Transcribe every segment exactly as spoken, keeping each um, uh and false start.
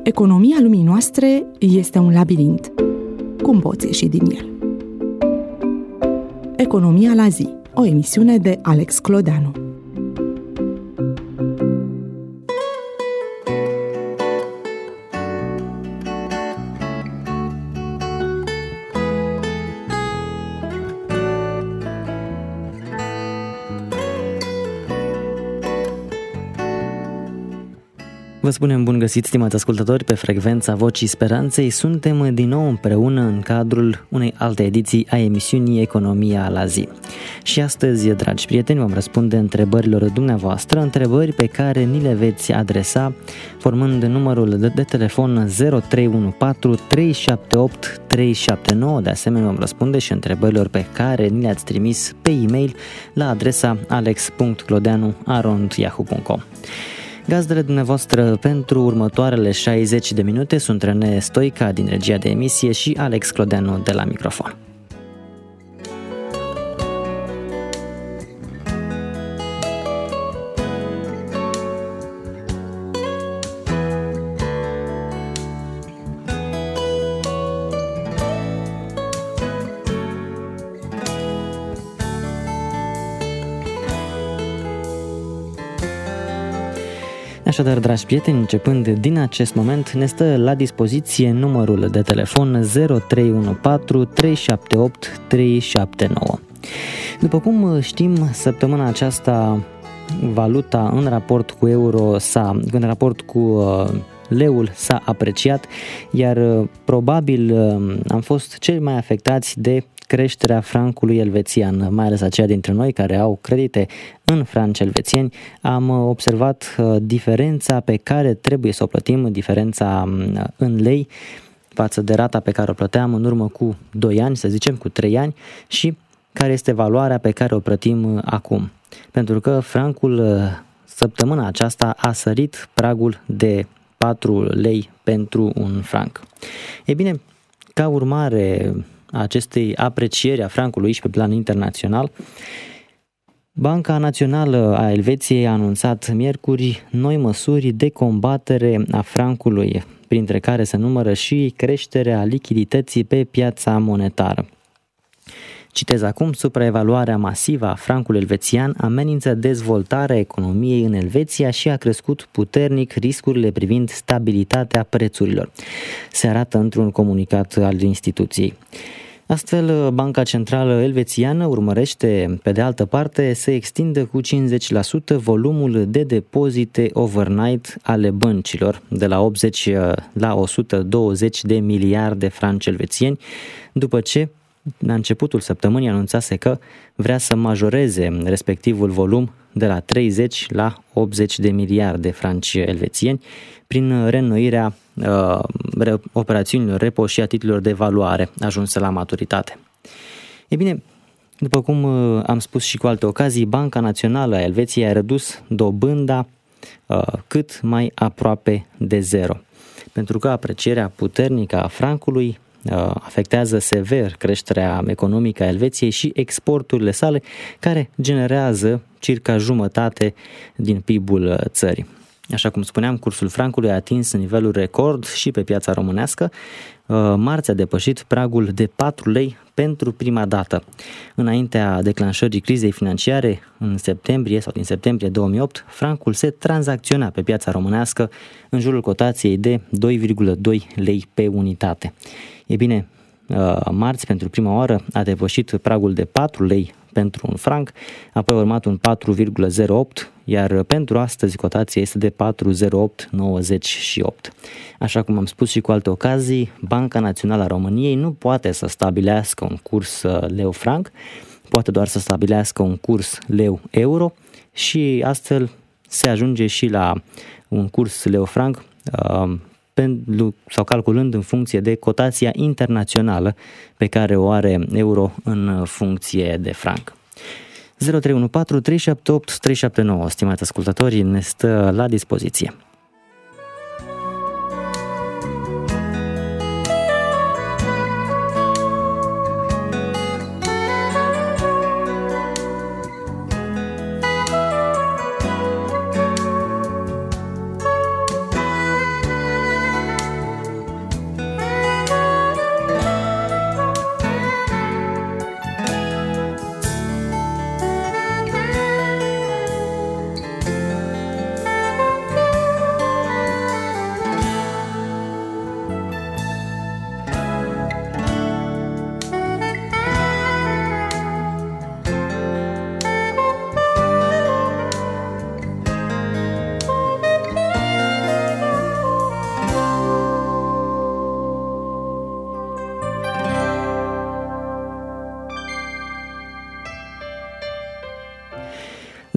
Economia lumii noastre este un labirint. Cum poți ieși din el? Economia la zi, o emisiune de Alex Clodeanu. Vă spunem bun găsit, stimați ascultători, pe frecvența Vocii Speranței. Suntem din nou împreună în cadrul unei alte ediții a emisiunii Economia la zi. Și astăzi, dragi prieteni, vom răspunde întrebărilor dumneavoastră, întrebări pe care ni le veți adresa formând numărul de, de telefon zero trei unu patru trei șapte opt trei șapte nouă. De asemenea, vom răspunde și întrebărilor pe care ni le-ați trimis pe e-mail la adresa alex punct clodeanu arond yahoo punct com. Gazdele dumneavoastră pentru următoarele șaizeci de minute sunt René Stoica din regia de emisie și Alex Clodeanu de la microfon. Așadar, dragi prieteni, începând din acest moment, ne stă la dispoziție numărul de telefon zero trei unu patru trei șapte opt trei șapte nouă. După cum știm, săptămâna aceasta valuta în raport cu euro s-a, în raport cu uh, leul s-a apreciat, iar uh, probabil uh, am fost cei mai afectați de creșterea francului elvețian, mai ales aceia dintre noi care au credite în franci elvețieni. Am observat diferența pe care trebuie să o plătim, diferența în lei față de rata pe care o plăteam în urmă cu doi ani, să zicem cu trei ani, și care este valoarea pe care o plătim acum. Pentru că francul săptămâna aceasta a sărit pragul de patru lei pentru un franc. Ei bine, ca urmare acestei aprecieri a francului și pe plan internațional, Banca Națională a Elveției a anunțat miercuri noi măsuri de combatere a francului, printre care se numără și creșterea lichidității pe piața monetară. Citez acum: supraevaluarea masivă a francului elvețian amenință dezvoltarea economiei în Elveția și a crescut puternic riscurile privind stabilitatea prețurilor, se arată într-un comunicat al instituției. Astfel, Banca Centrală Elvețiană urmărește, pe de altă parte, să extindă cu cincizeci la sută volumul de depozite overnight ale băncilor, de la optzeci la o sută douăzeci de miliarde franci elvețieni, după ce la începutul săptămânii anunțase că vrea să majoreze respectivul volum de la treizeci la optzeci de miliarde franci elvețieni prin reînnoirea uh, operațiunilor repo și a titlurilor de valoare ajunse la maturitate. E bine, după cum uh, am spus și cu alte ocazii, Banca Națională a Elveției a redus dobânda uh, cât mai aproape de zero, pentru că aprecierea puternică a francului afectează sever creșterea economică a Elveției și exporturile sale, care generează circa jumătate din P I B-ul țării. Așa cum spuneam, cursul francului a atins nivelul record și pe piața românească. Marți a depășit pragul de patru lei pentru prima dată. Înaintea declanșării crizei financiare, în septembrie sau din septembrie două mii opt, francul se tranzacționa pe piața românească în jurul cotației de doi virgulă doi lei pe unitate. E bine, marți, pentru prima oară, a depășit pragul de patru lei pentru un franc, apoi a urmat un patru virgulă zero opt, iar pentru astăzi cotația este de patru virgulă zero opt nouăzeci și opt. Așa cum am spus și cu alte ocazii, Banca Națională a României nu poate să stabilească un curs leu-franc, poate doar să stabilească un curs leu-euro și astfel se ajunge și la un curs leu-franc sau calculând în funcție de cotația internațională pe care o are euro în funcție de franc. zero trei unu patru trei șapte opt trei șapte nouă, stimați ascultători, ne stă la dispoziție.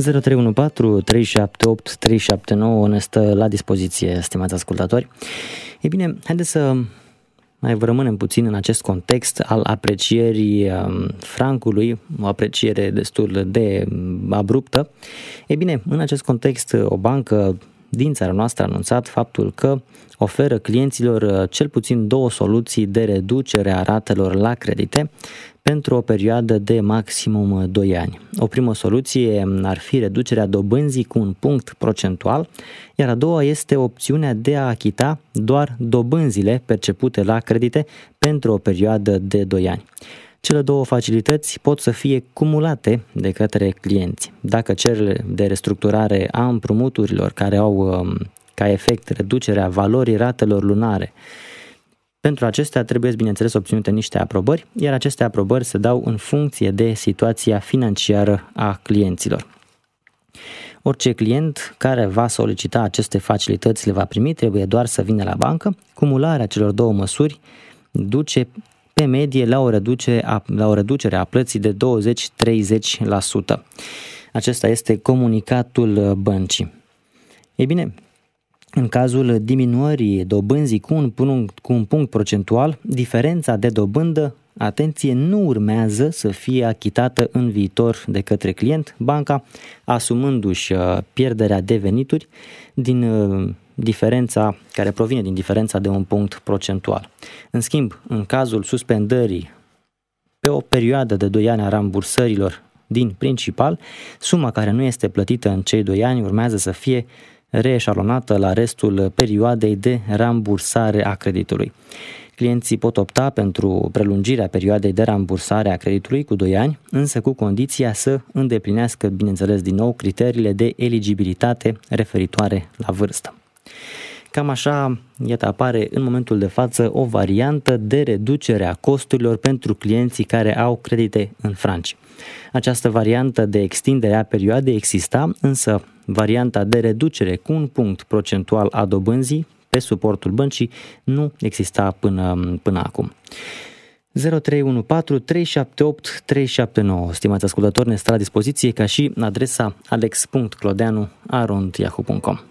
zero trei unu patru trei șapte opt trei șapte nouă ne stă la dispoziție, stimați ascultători. E bine, haideți să mai rămânem puțin în acest context al aprecierii francului, o apreciere destul de abruptă. E bine, în acest context, o bancă din țara noastră a anunțat faptul că oferă clienților cel puțin două soluții de reducere a ratelor la credite pentru o perioadă de maximum doi ani. O primă soluție ar fi reducerea dobânzii cu un punct procentual, iar a doua este opțiunea de a achita doar dobânzile percepute la credite pentru o perioadă de doi ani. Cele două facilități pot să fie cumulate de către clienți. Dacă cererile de restructurare a împrumuturilor care au ca efect reducerea valorii ratelor lunare, pentru acestea trebuie, bineînțeles, obținute niște aprobări, iar aceste aprobări se dau în funcție de situația financiară a clienților. Orice client care va solicita aceste facilități le va primi, trebuie doar să vină la bancă. Cumularea celor două măsuri duce pe medie la o reducere a, la o reducere a plății de douăzeci-treizeci la sută. Acesta este comunicatul băncii. Ei bine, în cazul diminuării dobânzii cu un, punct, cu un punct procentual, diferența de dobândă, atenție, nu urmează să fie achitată în viitor de către client, banca asumându-și pierderea de venituri din diferența care provine din diferența de un punct procentual. În schimb, în cazul suspendării pe o perioadă de doi ani a rambursărilor din principal, suma care nu este plătită în cei doi ani urmează să fie reeșalonată la restul perioadei de rambursare a creditului. Clienții pot opta pentru prelungirea perioadei de rambursare a creditului cu doi ani, însă cu condiția să îndeplinească, bineînțeles, din nou criteriile de eligibilitate referitoare la vârstă. Cam așa, iată, apare în momentul de față o variantă de reducere a costurilor pentru clienții care au credite în franci. Această variantă de extindere a perioadei exista, însă varianta de reducere cu un punct procentual a dobânzii pe suportul băncii nu exista până, până acum. zero trei unu patru trei șapte opt trei șapte nouă, stimați ascultători, ne stă la dispoziție ca și adresa alex punct clodeanu arond yahoo punct com.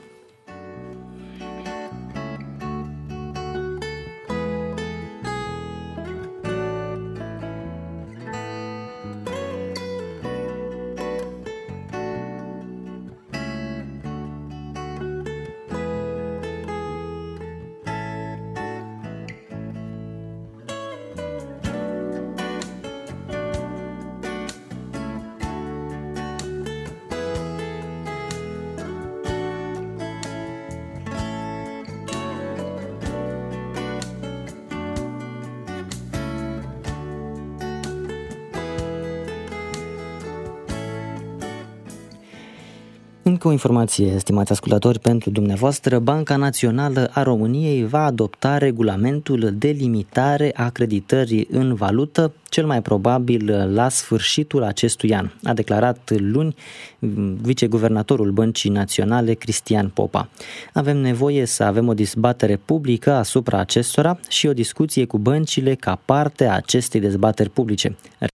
Încă o informație, stimați ascultători, pentru dumneavoastră. Banca Națională a României va adopta regulamentul de limitare a creditării în valută, cel mai probabil la sfârșitul acestui an, a declarat luni viceguvernatorul Băncii Naționale, Cristian Popa. Avem nevoie să avem o dezbatere publică asupra acestora și o discuție cu băncile ca parte a acestei dezbateri publice.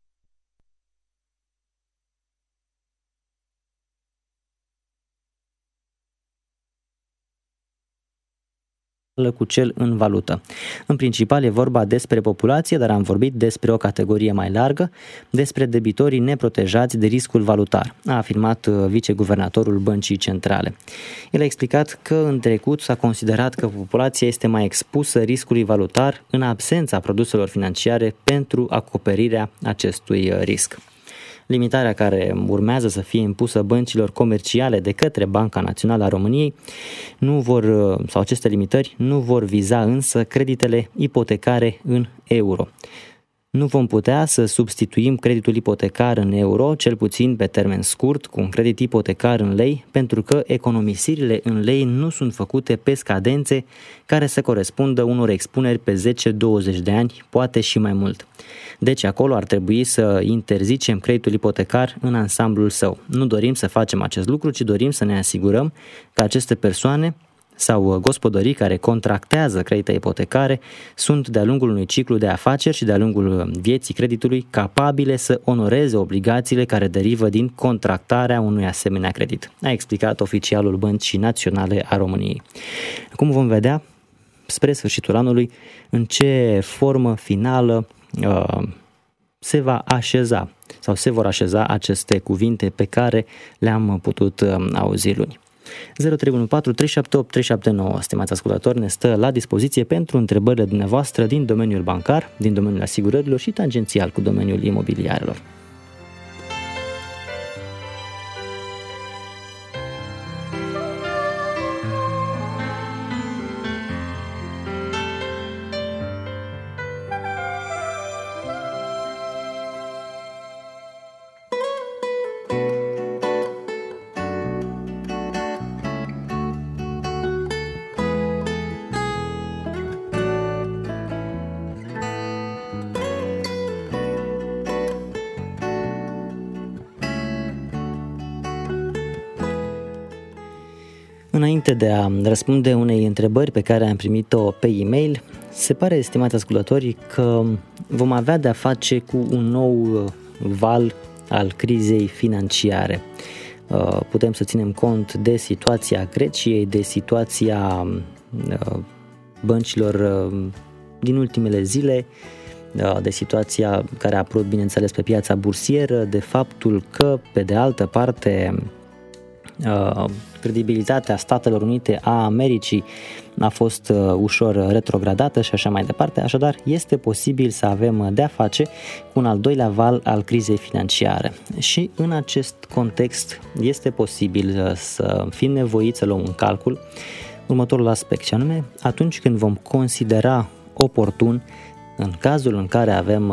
Cu cel în valută. În principal e vorba despre populație, dar am vorbit despre o categorie mai largă, despre debitorii neprotejați de riscul valutar, a afirmat viceguvernatorul Băncii Centrale. El a explicat că în trecut s-a considerat că populația este mai expusă riscului valutar în absența produselor financiare pentru acoperirea acestui risc. Limitarea care urmează să fie impusă băncilor comerciale de către Banca Națională a României nu vor, sau aceste limitări nu vor viza însă creditele ipotecare în euro. Nu vom putea să substituim creditul ipotecar în euro, cel puțin pe termen scurt, cu un credit ipotecar în lei, pentru că economisirile în lei nu sunt făcute pe scadențe care să corespundă unor expuneri pe zece douăzeci de ani, poate și mai mult. Deci acolo ar trebui să interzicem creditul ipotecar în ansamblul său. Nu dorim să facem acest lucru, ci dorim să ne asigurăm că aceste persoane sau gospodării care contractează credite ipotecare sunt de-a lungul unui ciclu de afaceri și de-a lungul vieții creditului capabile să onoreze obligațiile care derivă din contractarea unui asemenea credit, a explicat oficialul Băncii Naționale a României. Cum vom vedea, spre sfârșitul anului, în ce formă finală uh, se va așeza sau se vor așeza aceste cuvinte pe care le-am putut uh, auzi luni. zero trei unu patru trei șapte opt trei șapte nouă, stimați ascultători, ne stă la dispoziție pentru întrebările dumneavoastră din domeniul bancar, din domeniul asigurărilor și tangențial cu domeniul imobiliarelor. Înainte de a răspunde unei întrebări pe care am primit-o pe e-mail, se pare, estimați ascultători, că vom avea de-a face cu un nou val al crizei financiare. Putem să ținem cont de situația Greciei, de situația băncilor din ultimele zile, de situația care a apărut, bineînțeles, pe piața bursieră, de faptul că, pe de altă parte, credibilitatea Statelor Unite a Americii a fost ușor retrogradată și așa mai departe. Așadar, este posibil să avem de-a face cu un al doilea val al crizei financiare. Și în acest context este posibil să fim nevoiți să luăm în calcul următorul aspect, și anume atunci când vom considera oportun, în cazul în care avem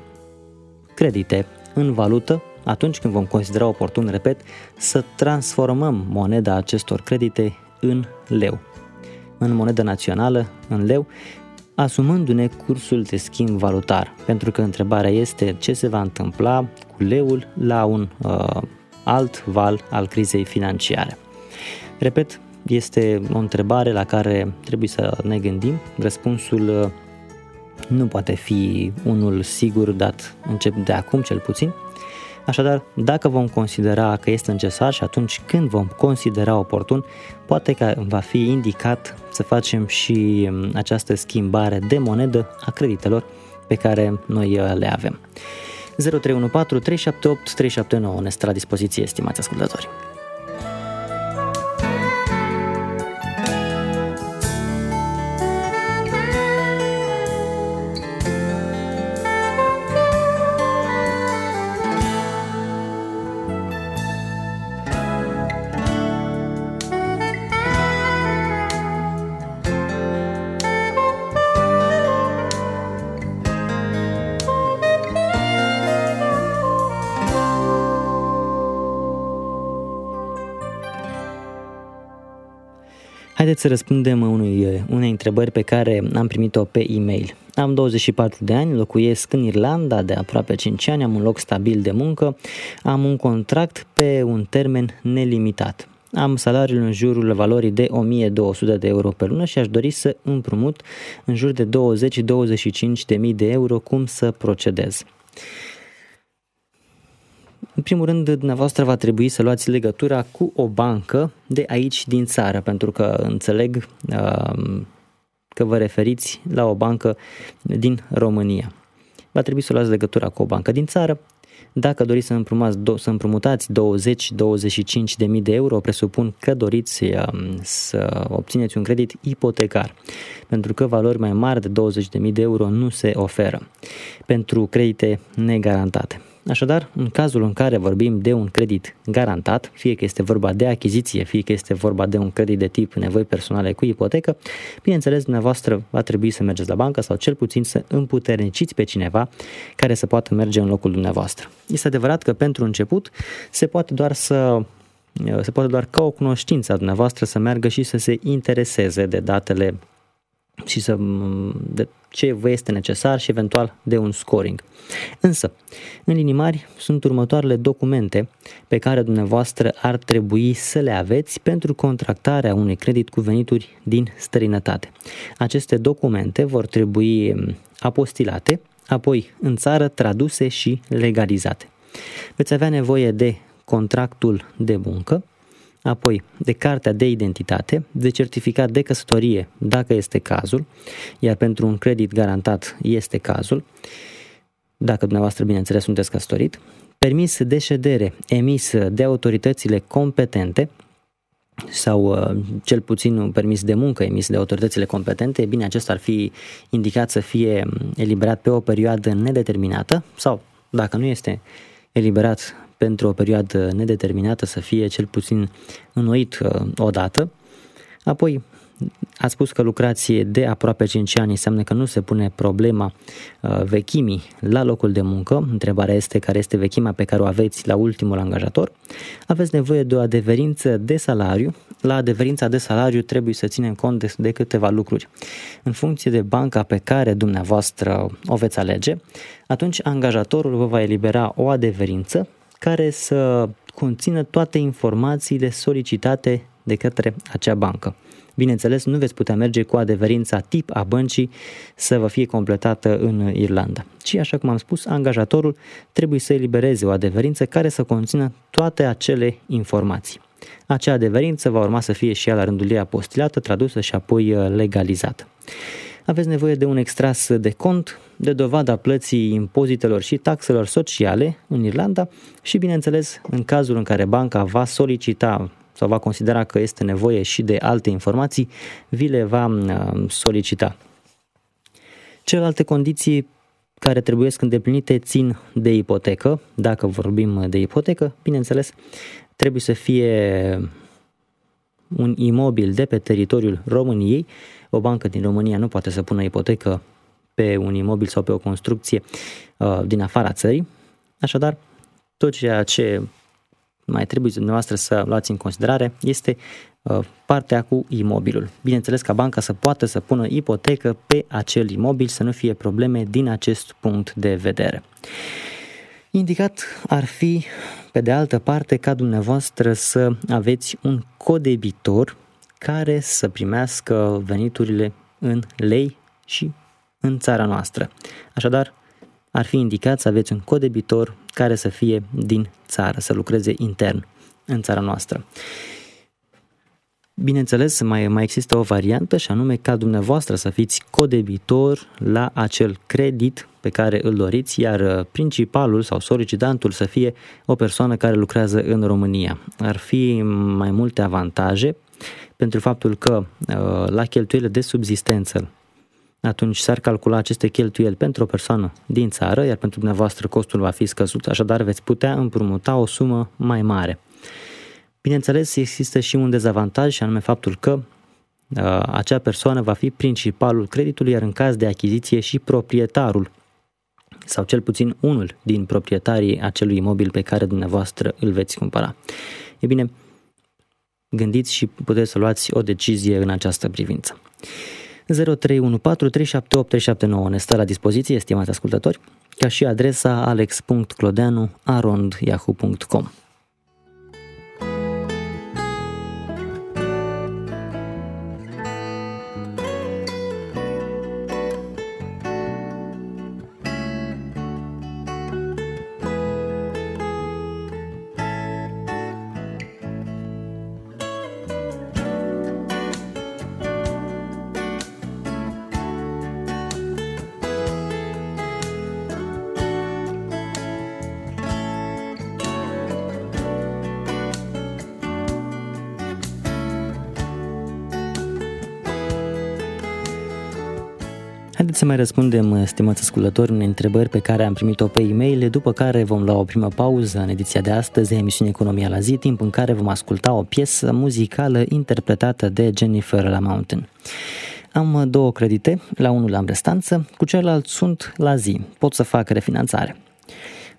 credite în valută, atunci când vom considera oportun, repet, să transformăm moneda acestor credite în leu, în monedă națională, în leu, asumându-ne cursul de schimb valutar. Pentru că întrebarea este ce se va întâmpla cu leul la un uh, alt val al crizei financiare. Repet, este o întrebare la care trebuie să ne gândim. Răspunsul uh, nu poate fi unul sigur dat încep de acum cel puțin. Așadar, dacă vom considera că este necesar și atunci când vom considera oportun, poate că va fi indicat să facem și această schimbare de monedă a creditelor pe care noi le avem. zero trei unu patru trei șapte opt trei șapte nouă ne stă la dispoziție, estimați ascultători. Haideți să răspundem unui, unei întrebări pe care am primit-o pe e-mail. Am douăzeci și patru de ani, locuiesc în Irlanda de aproape cinci ani, am un loc stabil de muncă, am un contract pe un termen nelimitat. Am salariul în jurul valorii de o mie două sute de euro pe lună și aș dori să împrumut în jur de douăzeci - douăzeci și cinci de mii de euro. Cum să procedez? În primul rând, dumneavoastră va trebui să luați legătura cu o bancă de aici din țară, pentru că înțeleg uh, că vă referiți la o bancă din România. Va trebui să luați legătura cu o bancă din țară. Dacă doriți să împrumutați, să împrumutați douăzeci - douăzeci și cinci de mii de euro, presupun că doriți uh, să obțineți un credit ipotecar, pentru că valori mai mari de douăzeci de mii de euro nu se oferă pentru credite negarantate. Așadar, în cazul în care vorbim de un credit garantat, fie că este vorba de achiziție, fie că este vorba de un credit de tip nevoi personale cu ipotecă, bineînțeles, dumneavoastră va trebui să mergeți la bancă sau cel puțin să împuterniciți pe cineva care să poată merge în locul dumneavoastră. Este adevărat că pentru început se poate doar să se poate doar ca o cunoștință a dumneavoastră să meargă și să se intereseze de datele și să, de ce vă este necesar și eventual de un scoring. Însă, în linii mari, sunt următoarele documente pe care dumneavoastră ar trebui să le aveți pentru contractarea unui credit cu venituri din străinătate. Aceste documente vor trebui apostilate, apoi în țară traduse și legalizate. Veți avea nevoie de contractul de muncă, apoi de cartea de identitate, de certificat de căsătorie, dacă este cazul, iar pentru un credit garantat este cazul, dacă dumneavoastră, bineînțeles, sunteți căsătorit, permis de ședere emis de autoritățile competente sau cel puțin un permis de muncă emis de autoritățile competente, bine, acesta ar fi indicat să fie eliberat pe o perioadă nedeterminată sau, dacă nu este eliberat pentru o perioadă nedeterminată, să fie cel puțin înnoit odată. Apoi, ați spus că lucrați de aproape cinci ani, înseamnă că nu se pune problema vechimii la locul de muncă. Întrebarea este care este vechimea pe care o aveți la ultimul angajator. Aveți nevoie de o adeverință de salariu. La adeverința de salariu trebuie să ținem cont de, de câteva lucruri. În funcție de banca pe care dumneavoastră o veți alege, atunci angajatorul vă va elibera o adeverință care să conțină toate informațiile solicitate de către acea bancă. Bineînțeles, nu veți putea merge cu adeverința tip a băncii să vă fie completată în Irlanda, ci, așa cum am spus, angajatorul trebuie să elibereze o adeverință care să conțină toate acele informații. Acea adeverință va urma să fie și ea la rândul ei apostilată, tradusă și apoi legalizată. Aveți nevoie de un extras de cont, de dovada plății impozitelor și taxelor sociale în Irlanda și, bineînțeles, în cazul în care banca va solicita sau va considera că este nevoie și de alte informații, vi le va solicita. Celelalte condiții care trebuie îndeplinite țin de ipotecă. Dacă vorbim de ipotecă, bineînțeles, trebuie să fie un imobil de pe teritoriul României. O bancă din România nu poate să pună ipotecă pe un imobil sau pe o construcție uh, din afara țării. Așadar, tot ceea ce mai trebuie dumneavoastră să luați în considerare este uh, partea cu imobilul. Bineînțeles, ca banca să poată să pună ipotecă pe acel imobil, să nu fie probleme din acest punct de vedere. Indicat ar fi, pe de altă parte, ca dumneavoastră să aveți un codebitor care să primească veniturile în lei și în țara noastră. Așadar, ar fi indicat să aveți un codebitor care să fie din țară, să lucreze intern în țara noastră. Bineînțeles, mai, mai există o variantă și anume ca dumneavoastră să fiți codebitor la acel credit pe care îl doriți, iar principalul sau solicitantul să fie o persoană care lucrează în România. Ar fi mai multe avantaje pentru faptul că la cheltuielile de subzistență atunci s-ar calcula aceste cheltuieli pentru o persoană din țară, iar pentru dumneavoastră costul va fi scăzut, așadar veți putea împrumuta o sumă mai mare. Bineînțeles, există și un dezavantaj și anume faptul că uh, acea persoană va fi principalul creditului, iar în caz de achiziție și proprietarul sau cel puțin unul din proprietarii acelui imobil pe care dumneavoastră îl veți cumpăra. E bine, gândiți și puteți să luați o decizie în această privință. zero trei unu patru trei șapte opt trei șapte nouă ne stă la dispoziție, stimați ascultători, ca și adresa alex punct clodeanu arond yahoo punct com. Haideți să mai răspundem, stimați ascultători, unei întrebări pe care am primit-o pe e-mail, după care vom lua o primă pauză în ediția de astăzi a emisiunii Economia la zi, timp în care vom asculta o piesă muzicală interpretată de Jennifer La Mountain. Am două credite, la unul am restanță, cu celălalt sunt la zi, pot să fac refinanțare.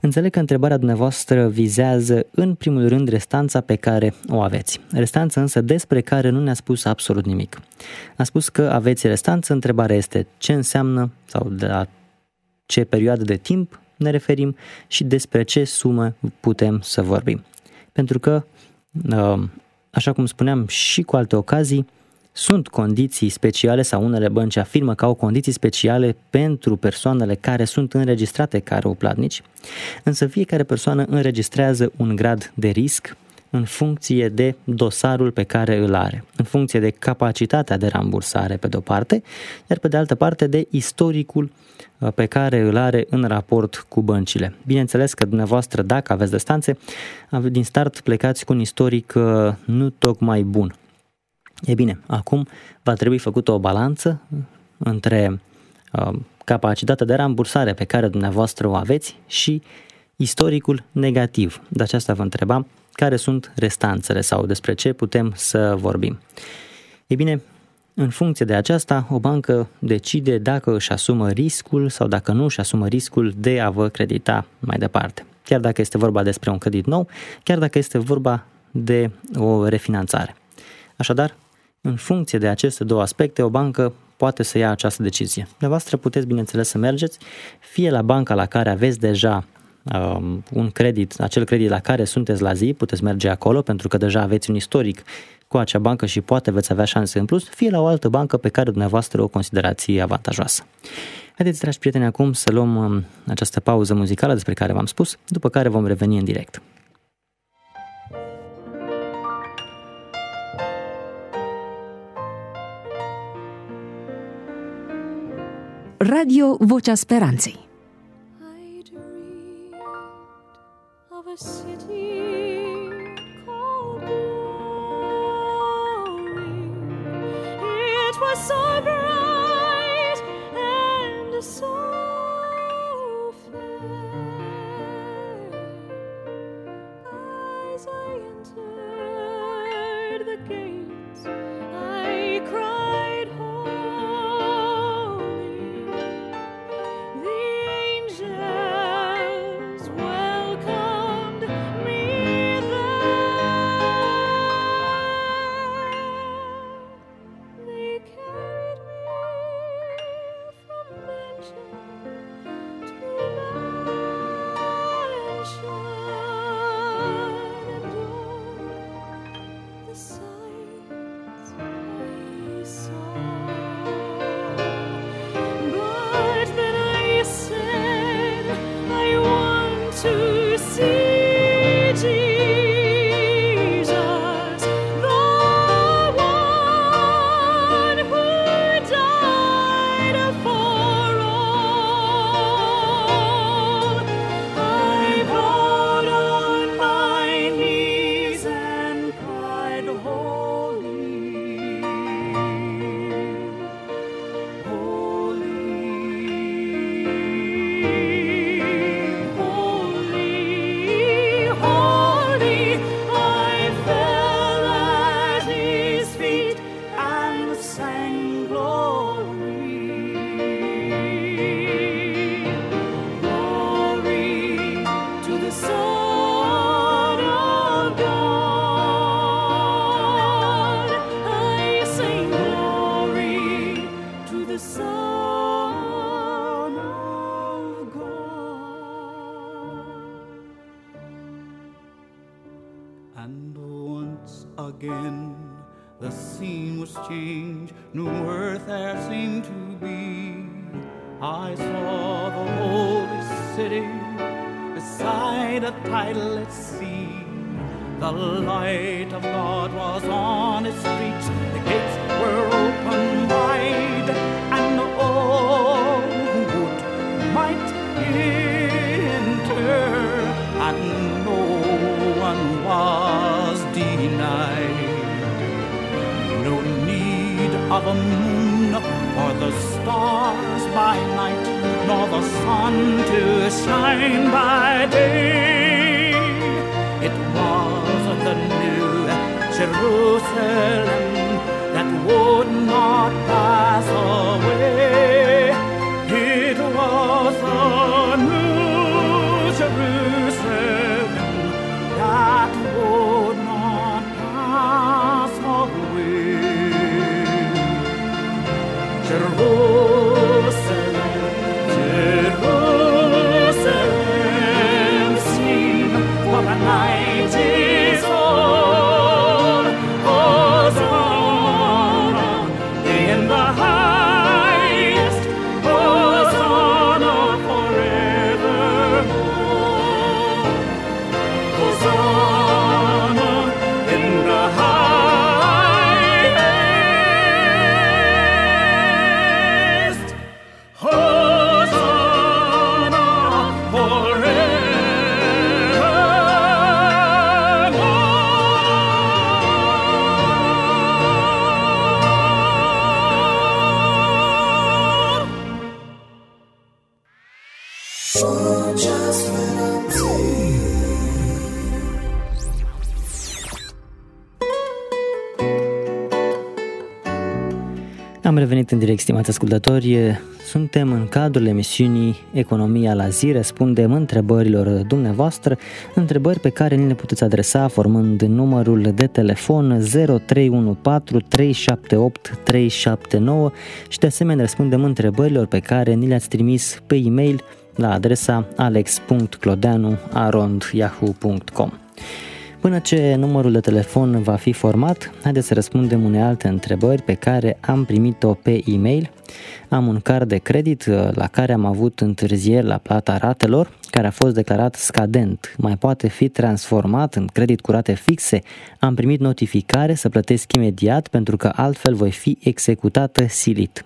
Înțeleg că întrebarea dumneavoastră vizează în primul rând restanța pe care o aveți. Restanță însă despre care nu ne-a spus absolut nimic. A spus că aveți restanță, întrebarea este ce înseamnă sau de la ce perioadă de timp ne referim și despre ce sumă putem să vorbim. Pentru că, așa cum spuneam și cu alte ocazii, sunt condiții speciale sau unele bănci afirmă că au condiții speciale pentru persoanele care sunt înregistrate ca răuplatnici, însă fiecare persoană înregistrează un grad de risc în funcție de dosarul pe care îl are, în funcție de capacitatea de rambursare pe de-o parte, iar pe de altă parte de istoricul pe care îl are în raport cu băncile. Bineînțeles că dumneavoastră, dacă aveți restanțe, din start plecați cu un istoric nu tocmai bun. E bine, acum va trebui făcută o balanță între uh, capacitatea de rambursare pe care dumneavoastră o aveți și istoricul negativ. De aceasta vă întrebam care sunt restanțele sau despre ce putem să vorbim. E bine, în funcție de aceasta, o bancă decide dacă își asumă riscul sau dacă nu își asumă riscul de a vă credita mai departe. Chiar dacă este vorba despre un credit nou, chiar dacă este vorba de o refinanțare. Așadar, în funcție de aceste două aspecte, o bancă poate să ia această decizie. Dumneavoastră puteți, bineînțeles, să mergeți fie la banca la care aveți deja um, un credit, acel credit la care sunteți la zi, puteți merge acolo pentru că deja aveți un istoric cu acea bancă și poate veți avea șanse în plus, fie la o altă bancă pe care dumneavoastră o considerați avantajoasă. Haideți, dragi prieteni, acum să luăm um, această pauză muzicală despre care v-am spus, după care vom reveni în direct. Radio Vocea Speranței. I dreamed of a city called Glory. It was so bright and so fair. As I entered the gates, I cried holy. The angels welcomed me there. They carried me from mansion to mansion, and all the sights I saw. But then I said, I want to see Jesus, the one who died for all. I bowed on my knees and cried, holy, holy, holy, holy. I fell at his feet and sang glory, glory to the Son of God. I sing glory to the Son of God. And once again the scene was changed, new earth there seemed to be. I saw the holy city beside a tideless sea. The light of God was on its streets, the gates were open wide, and all who would might enter, and no one was denied. No need of a moon or the stars by night, nor the sun to shine by day. It was the new Jerusalem that would not pass away. It was the new Jerusalem Am revenit în direct, stimați ascultători. Suntem în cadrul emisiunii Economia la zi. Răspundem întrebărilor dumneavoastră, întrebări pe care ni le puteți adresa formând numărul de telefon zero trei unu patru trei șapte opt trei șapte nouă și de asemenea răspundem întrebărilor pe care ni le-ați trimis pe e-mail la adresa alex punct clodeanu arond yahoo punct com. Până ce numărul de telefon va fi format, haideți să răspundem unei alte întrebări pe care am primit-o pe e-mail. Am un card de credit la care am avut întârzieri la plata ratelor, care a fost declarat scadent. Mai poate fi transformat în credit cu rate fixe? Am primit notificare să plătesc imediat pentru că altfel voi fi executată silit.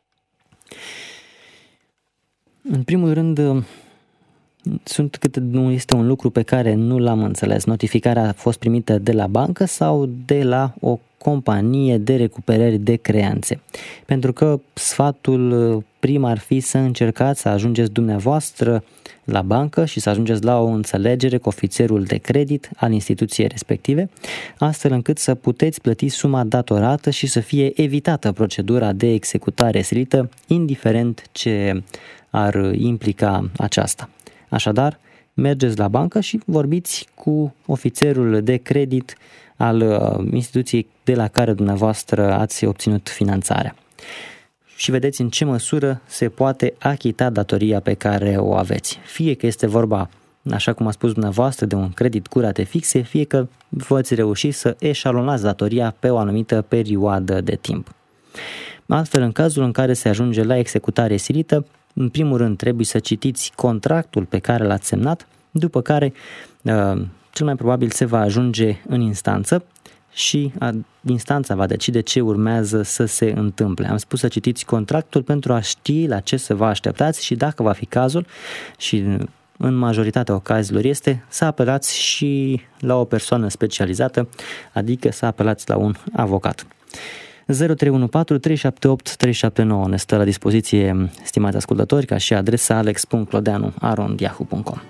În primul rând, sunt câte nu este un lucru pe care nu l-am înțeles. Notificarea a fost primită de la bancă sau de la o companie de recuperări de creanțe? Pentru că sfatul prim ar fi să încercați să ajungeți dumneavoastră la bancă și să ajungeți la o înțelegere cu ofițerul de credit al instituției respective, astfel încât să puteți plăti suma datorată și să fie evitată procedura de executare silită, indiferent ce ar implica aceasta. Așadar, mergeți la bancă și vorbiți cu ofițerul de credit al instituției de la care dumneavoastră ați obținut finanțarea. Și vedeți în ce măsură se poate achita datoria pe care o aveți. Fie că este vorba, așa cum a spus dumneavoastră, de un credit cu rate fixe, fie că veți reuși să eșalonați datoria pe o anumită perioadă de timp. Altfel, în cazul în care se ajunge la executare silită, în primul rând trebuie să citiți contractul pe care l-ați semnat, după care cel mai probabil se va ajunge în instanță și instanța va decide ce urmează să se întâmple. Am spus să citiți contractul pentru a ști la ce să vă așteptați și dacă va fi cazul, și în majoritatea ocaziilor este, să apelați și la o persoană specializată, adică să apelați la un avocat. zero trei unu patru trei șapte opt trei șapte nouă ne stă la dispoziție, stimați ascultători, ca și adresa alex punct clodeanu arond yahoo punct com.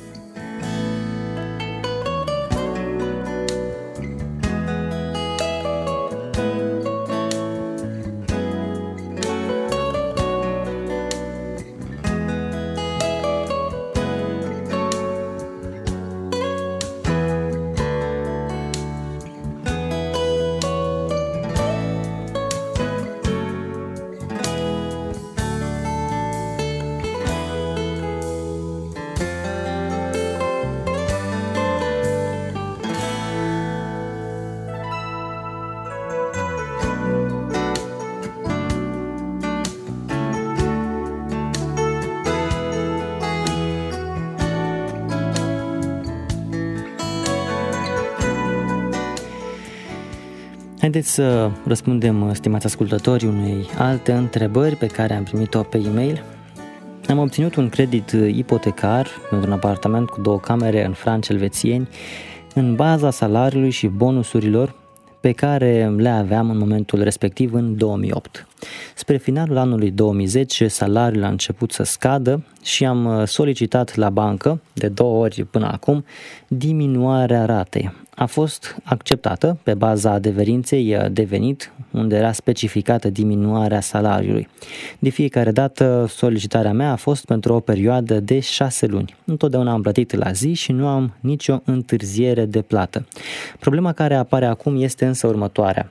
Haideți să răspundem, stimați ascultători, unei alte întrebări pe care am primit-o pe e-mail. Am obținut un credit ipotecar pentru un apartament cu două camere în franci elvețieni în baza salariului și bonusurilor pe care le aveam în momentul respectiv în două mii opt. Spre finalul anului două mii zece, salariul a început să scadă și am solicitat la bancă, de două ori până acum, diminuarea ratei. A fost acceptată pe baza adeverinței de venit, unde era specificată diminuarea salariului. De fiecare dată, solicitarea mea a fost pentru o perioadă de șase luni. Întotdeauna am plătit la zi și nu am nicio întârziere de plată. Problema care apare acum este însă următoarea.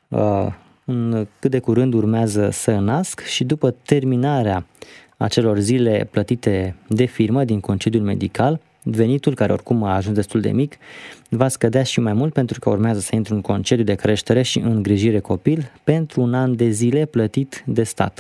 În cât de curând urmează să nasc și după terminarea acelor zile plătite de firmă din concediul medical, venitul, care oricum a ajuns destul de mic, va scădea și mai mult pentru că urmează să intru în concediu de creștere și îngrijire copil pentru un an de zile plătit de stat.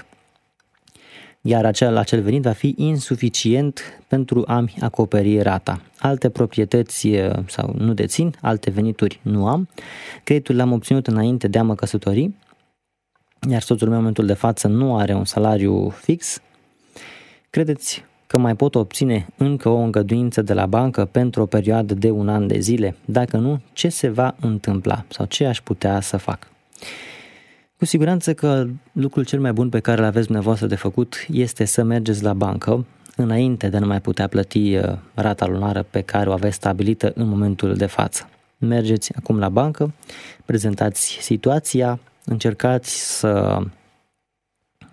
Iar acel, acel venit va fi insuficient pentru a-mi acoperi rata. Alte proprietăți sau nu dețin, alte venituri nu am. Creditul l-am obținut înainte de a mă căsători, iar soțul meu în momentul de față nu are un salariu fix. Credeți că mai pot obține încă o îngăduință de la bancă pentru o perioadă de un an de zile? Dacă nu, ce se va întâmpla sau ce aș putea să fac? Cu siguranță că lucrul cel mai bun pe care îl aveți dumneavoastră de făcut este să mergeți la bancă înainte de a nu mai putea plăti rata lunară pe care o aveți stabilită în momentul de față. Mergeți acum la bancă, prezentați situația, încercați să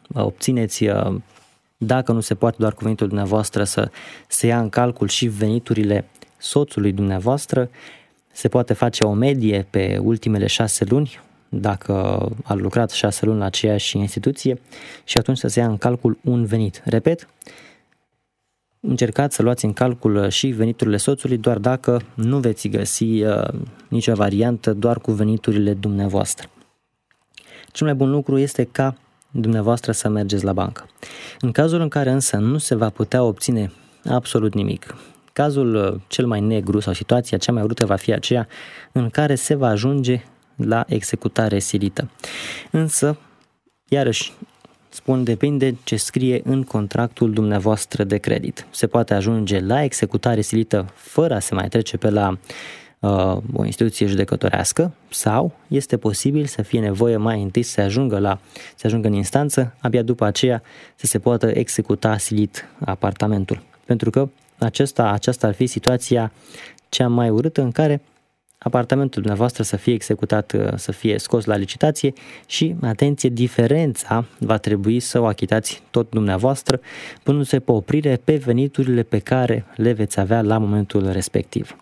obțineți, dacă nu se poate doar cu venitul dumneavoastră, să se ia în calcul și veniturile soțului dumneavoastră. Se poate face o medie pe ultimele șase luni, dacă a lucrat șase luni la aceeași instituție, și atunci să se ia în calcul un venit. Repet, încercați să luați în calcul și veniturile soțului doar dacă nu veți găsi uh, nicio variantă doar cu veniturile dumneavoastră. Cel mai bun lucru este ca dumneavoastră să mergeți la bancă. În cazul în care însă nu se va putea obține absolut nimic, cazul cel mai negru sau situația cea mai urâtă va fi aceea în care se va ajunge la executare silită. Însă, iarăși, spun, depinde ce scrie în contractul dumneavoastră de credit. Se poate ajunge la executare silită fără a se mai trece pe la uh, o instituție judecătorească, sau este posibil să fie nevoie mai întâi să se ajungă, la, să ajungă în instanță, abia după aceea să se poată executa silit apartamentul. Pentru că acesta, aceasta ar fi situația cea mai urâtă în care apartamentul dumneavoastră să fie executat, să fie scos la licitație și, atenție, diferența va trebui să o achitați tot dumneavoastră, punându-se pe oprire pe veniturile pe care le veți avea la momentul respectiv.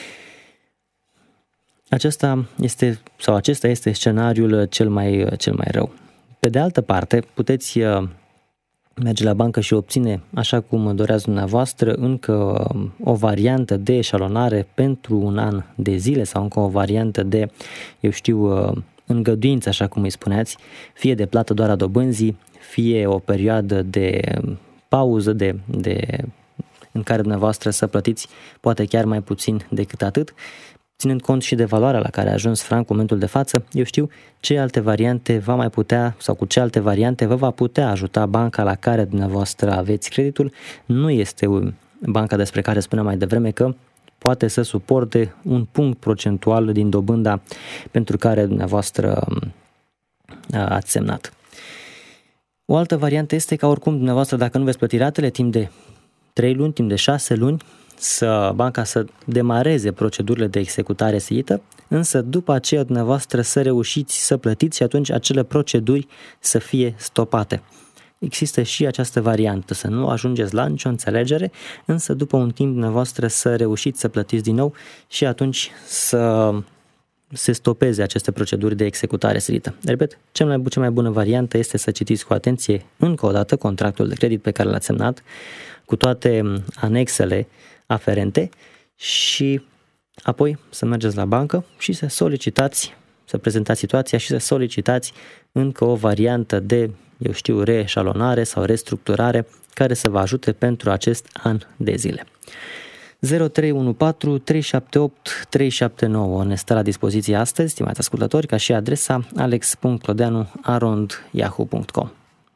Acesta este, sau acesta este scenariul cel mai, cel mai rău. Pe de altă parte, puteți merge la bancă și obține, așa cum doreați dumneavoastră, încă o variantă de eșalonare pentru un an de zile sau încă o variantă de, eu știu, îngăduință, așa cum îi spuneați, fie de plată doar a dobânzii, fie o perioadă de pauză de, de, în care dumneavoastră să plătiți poate chiar mai puțin decât atât, ținând cont și de valoarea la care a ajuns francul în momentul de față. Eu știu ce alte variante va mai putea, sau cu ce alte variante vă va putea ajuta banca la care dumneavoastră aveți creditul. Nu este banca despre care spuneam mai devreme că poate să suporte un punct procentual din dobânda pentru care dumneavoastră ați semnat. O altă variantă este ca oricum dumneavoastră, dacă nu veți plăti ratele timp de trei luni, timp de șase luni, să banca să demareze procedurile de executare silită, însă după aceea dumneavoastră să reușiți să plătiți și atunci acele proceduri să fie stopate. Există și această variantă, să nu ajungeți la nicio înțelegere, însă după un timp dumneavoastră să reușiți să plătiți din nou și atunci să se stopeze aceste proceduri de executare silită. Repet, cea mai, cea mai bună variantă este să citiți cu atenție încă o dată contractul de credit pe care l-ați semnat, cu toate anexele aferente, și apoi să mergeți la bancă și să solicitați, să prezentați situația și să solicitați încă o variantă de, eu știu, reeșalonare sau restructurare care să vă ajute pentru acest an de zile. zero trei unu patru trei șapte opt trei șapte nouă ne stă la dispoziție astăzi, stimați ascultători, ca și adresa alex punct clodeanu arond yahoo punct com.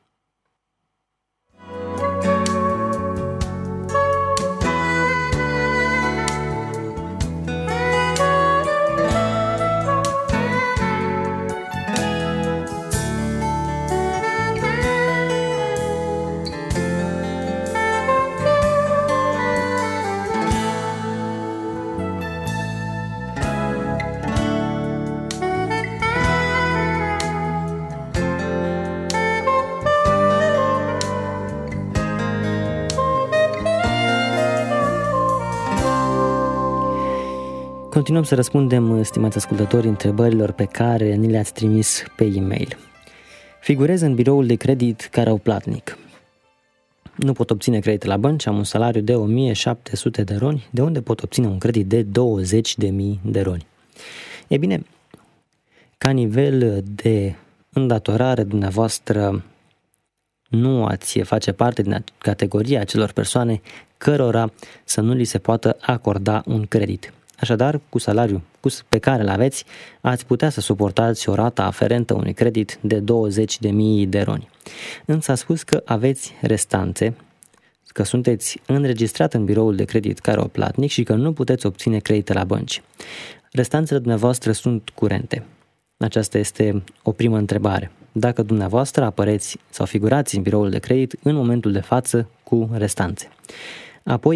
Continuăm să răspundem, stimați ascultători, întrebărilor pe care ni le-ați trimis pe e-mail. Figurez în biroul de credit Carauplatnic. Nu pot obține credit la bănci, am un salariu de o mie șapte sute de roni, de unde pot obține un credit de douăzeci de mii de roni. E bine, ca nivel de îndatorare dumneavoastră nu ați face parte din categoria acelor persoane cărora să nu li se poată acorda un credit. Așadar, cu salariul pe care îl aveți, ați putea să suportați o rată aferentă unui credit de douăzeci de mii de roni. Însă a spus că aveți restanțe, că sunteți înregistrat în biroul de credit Carauplatnic și că nu puteți obține credite la bănci. Restanțele dumneavoastră sunt curente. Aceasta este o primă întrebare. Dacă dumneavoastră apăreți sau figurați în biroul de credit în momentul de față cu restanțe. Apoi,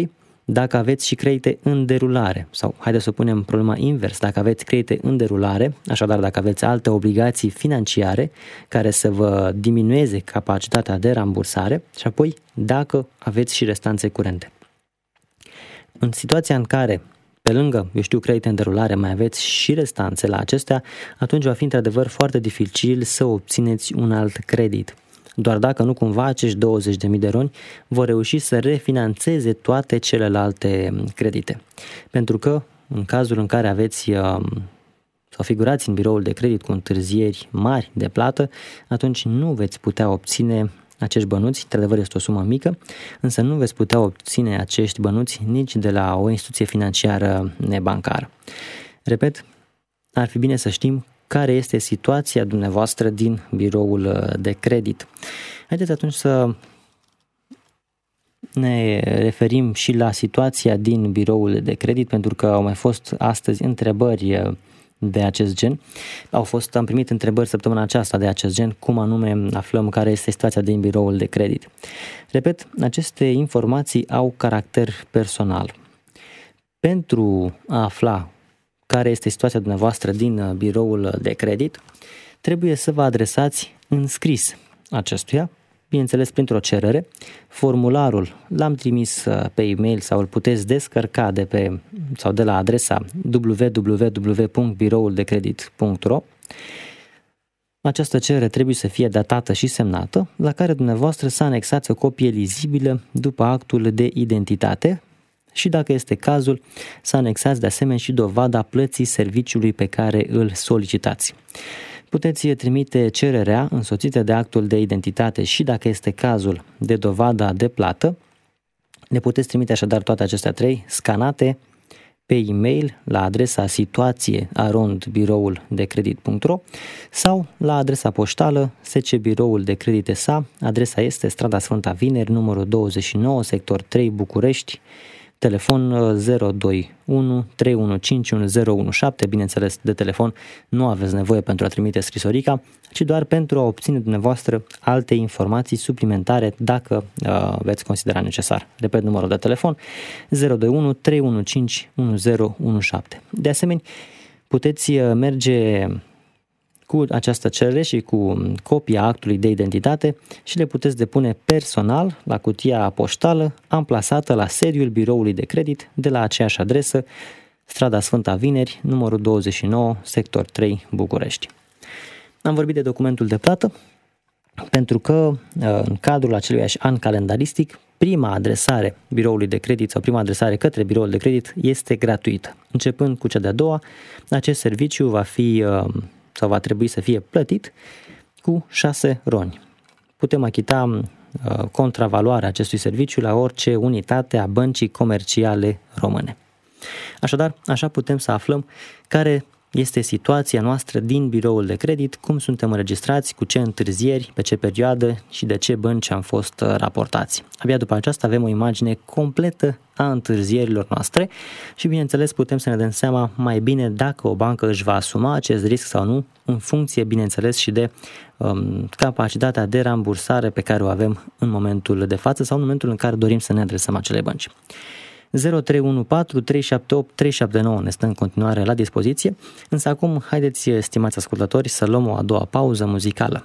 dacă aveți și credite în derulare, sau haideți să punem problema invers, dacă aveți credite în derulare, așadar dacă aveți alte obligații financiare care să vă diminueze capacitatea de rambursare și apoi dacă aveți și restanțe curente. În situația în care, pe lângă, eu știu, credite în derulare, mai aveți și restanțe la acestea, atunci va fi într-adevăr foarte dificil să obțineți un alt credit. Doar dacă nu cumva acești douăzeci de mii de roni vor reuși să refinanțeze toate celelalte credite. Pentru că în cazul în care aveți sau figurați în biroul de credit cu întârzieri mari de plată, atunci nu veți putea obține acești bănuți, într-adevăr este o sumă mică, însă nu veți putea obține acești bănuți nici de la o instituție financiară nebancară. Repet, ar fi bine să știm care este situația dumneavoastră din biroul de credit. Haideți atunci să ne referim și la situația din biroul de credit, pentru că au mai fost astăzi întrebări de acest gen. Au fost, am primit întrebări săptămâna aceasta de acest gen, cum anume aflăm care este situația din biroul de credit. Repet, aceste informații au caracter personal. Pentru a afla care este situația dumneavoastră din biroul de credit, trebuie să vă adresați în scris acestuia, bineînțeles printr-o cerere. Formularul l-am trimis pe e-mail sau îl puteți descărca de pe sau de la adresa w w w punct biroul de credit punct r o. Această cerere trebuie să fie datată și semnată, la care dumneavoastră să anexați o copie lizibilă după actul de identitate și, dacă este cazul, să anexați de asemenea și dovada plății serviciului pe care îl solicitați. Puteți trimite cererea însoțită de actul de identitate și, dacă este cazul, de dovada de plată. Ne puteți trimite așadar toate acestea trei scanate pe e-mail la adresa situație arond biroul de credit punct r o sau la adresa poștală S C Biroul de Credite S A. Adresa este Strada Sfânta Vineri, numărul douăzeci și nouă, sector trei, București. Telefon zero doi unu trei unu cinci unu zero unu șapte, bineînțeles de telefon nu aveți nevoie pentru a trimite scrisorica, ci doar pentru a obține dumneavoastră alte informații suplimentare dacă uh, veți considera necesar. Repet numărul de telefon zero doi unu trei unu cinci unu zero unu șapte. De asemenea, puteți merge cu această cerere și cu copia actului de identitate și le puteți depune personal la cutia poștală amplasată la sediul biroului de credit de la aceeași adresă, Strada Sfânta Vineri, numărul douăzeci și nouă, sector trei, București. Am vorbit de documentul de plată pentru că în cadrul aceluiași an calendaristic, prima adresare biroului de credit sau prima adresare către biroul de credit este gratuită. Începând cu cea de-a doua, acest serviciu va fi sau va trebui să fie plătit cu șase roni. Putem achita uh, contravaloarea acestui serviciu la orice unitate a băncii comerciale române. Așadar, așa putem să aflăm care este situația noastră din biroul de credit, cum suntem înregistrați, cu ce întârzieri, pe ce perioadă și de ce bănci am fost raportați. Abia după aceasta avem o imagine completă a întârzierilor noastre și, bineînțeles, putem să ne dăm seama mai bine dacă o bancă își va asuma acest risc sau nu, în funcție, bineînțeles, și de um, capacitatea de rambursare pe care o avem în momentul de față sau în momentul în care dorim să ne adresăm acele bănci. zero trei unu patru trei șapte opt trei șapte nouă ne stă în continuare la dispoziție, însă acum haideți, stimați ascultători, să luăm o a doua pauză muzicală.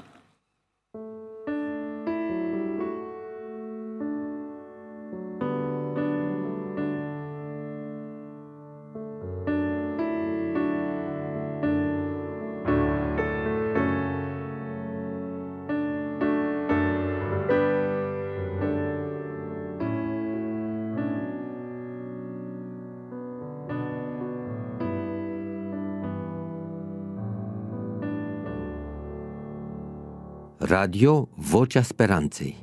Radio Vocea Speranței.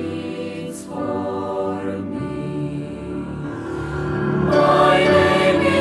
My name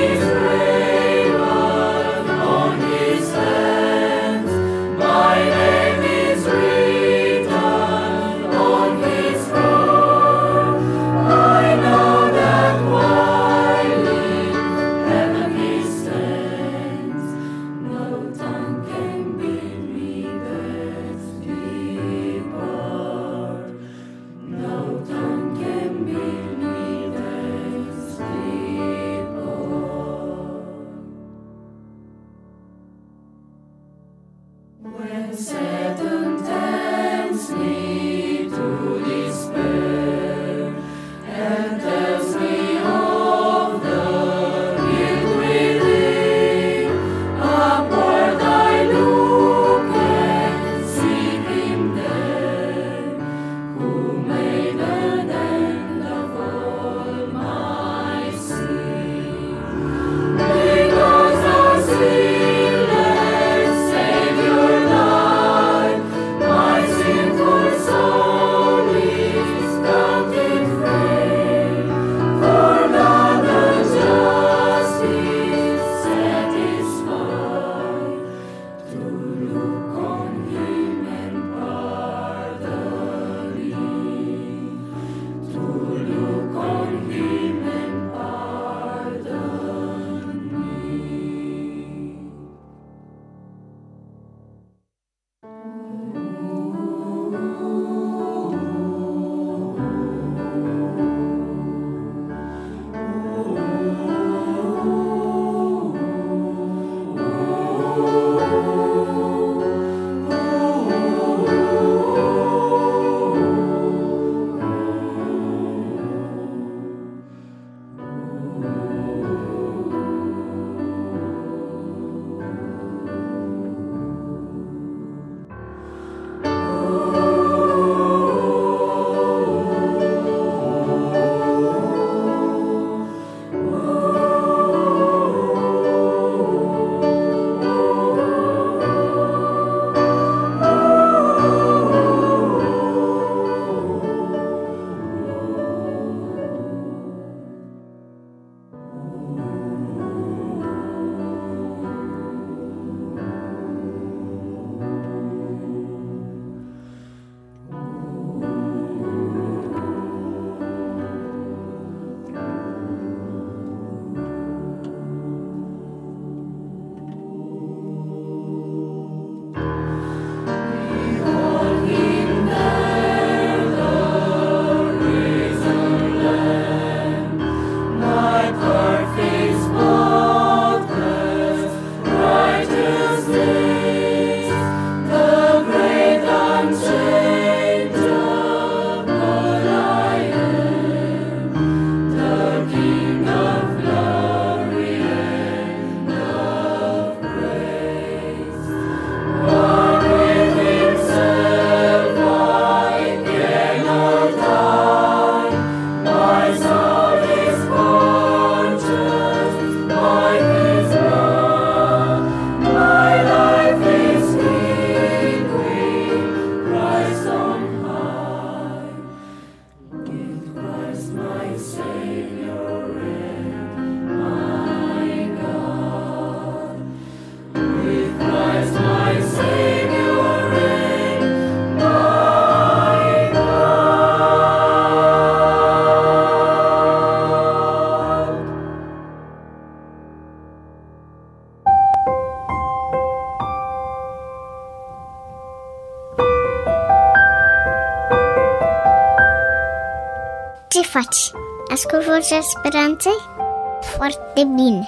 faci? Ascult Vocea Speranței? Foarte bine!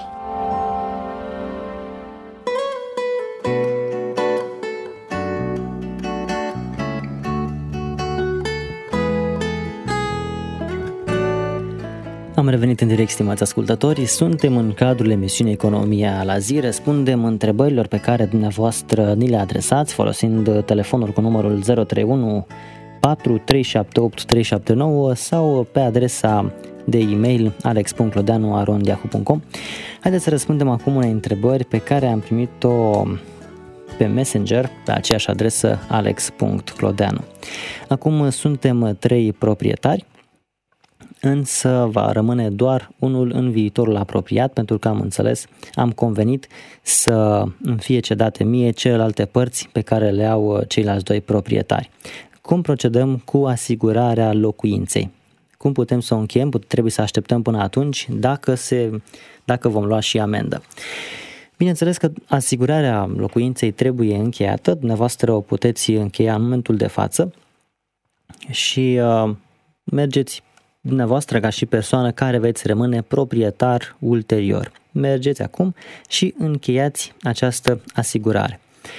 Am revenit în direct, stimați ascultători. Suntem în cadrul emisiunii Economia la zi. Răspundem întrebărilor pe care dumneavoastră ni le adresați folosind telefonul cu numărul zero trei unu patru trei șapte opt trei șapte nouă sau pe adresa de e-mail alex punct clodeanu arond yahoo punct com. Haideți să răspundem acum unei întrebări pe care am primit-o pe Messenger, pe aceeași adresă alex punct clodeanu. Acum suntem trei proprietari, însă va rămâne doar unul în viitorul apropiat, pentru că am înțeles, am convenit să îmi fie cedate mie celelalte părți pe care le au ceilalți doi proprietari. Cum procedăm cu asigurarea locuinței? Cum putem să o încheiem? Trebuie să așteptăm până atunci dacă, se, dacă vom lua și amendă. Bineînțeles că asigurarea locuinței trebuie încheiată, dumneavoastră o puteți încheia în momentul de față și uh, mergeți dumneavoastră ca și persoană care veți rămâne proprietar ulterior. Mergeți acum și încheiați această asigurare.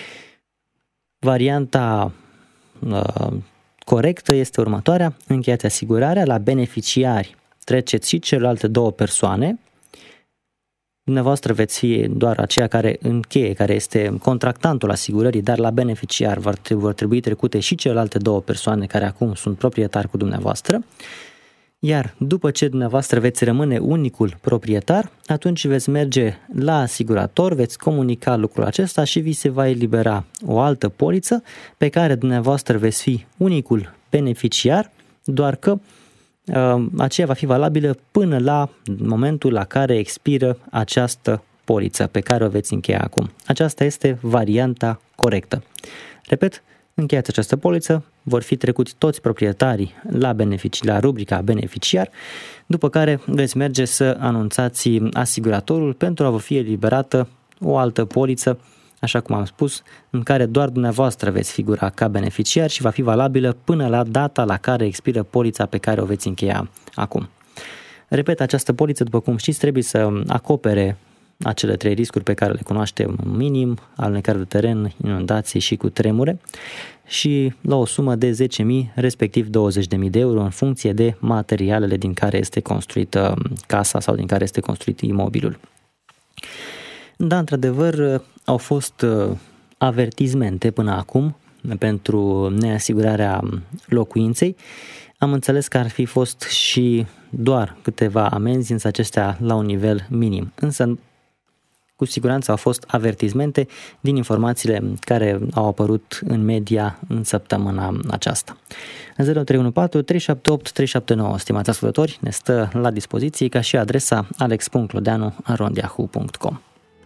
Varianta uh, corectă este următoarea: încheiați asigurarea, la beneficiari treceți și celelalte două persoane. Dumneavoastră veți fi doar aceea care încheie, care este contractantul asigurării, dar la beneficiar vor trebui, vor trebui trecute și celelalte două persoane care acum sunt proprietari cu dumneavoastră. Iar după ce dumneavoastră veți rămâne unicul proprietar, atunci veți merge la asigurator, veți comunica lucrul acesta și vi se va elibera o altă poliță pe care dumneavoastră veți fi unicul beneficiar, doar că uh, aceea va fi valabilă până la momentul la care expiră această poliță pe care o veți încheia acum. Aceasta este varianta corectă. Repet, încheiați această poliță, vor fi trecuți toți proprietarii la, benefici, la rubrica beneficiar, după care veți merge să anunțați asiguratorul pentru a vă fi eliberată o altă poliță, așa cum am spus, în care doar dumneavoastră veți figura ca beneficiar și va fi valabilă până la data la care expiră polița pe care o veți încheia acum. Repet, această poliță, după cum știți, trebuie să acopere acele trei riscuri pe care le cunoaștem minim: alunecare de teren, inundații și cu tremure, și la o sumă de zece mii, respectiv douăzeci de mii de euro, în funcție de materialele din care este construită casa sau din care este construit imobilul. Da, într-adevăr, au fost avertizmente până acum pentru neasigurarea locuinței. Am înțeles că ar fi fost și doar câteva amenzi, însă acestea la un nivel minim. Însă cu siguranță au fost avertizmente din informațiile care au apărut în media în săptămâna aceasta. zero trei unu patru trei șapte opt trei șapte nouă, stimați ascultători, ne stă la dispoziție ca și adresa alex punct clodeanu arond yahoo punct com.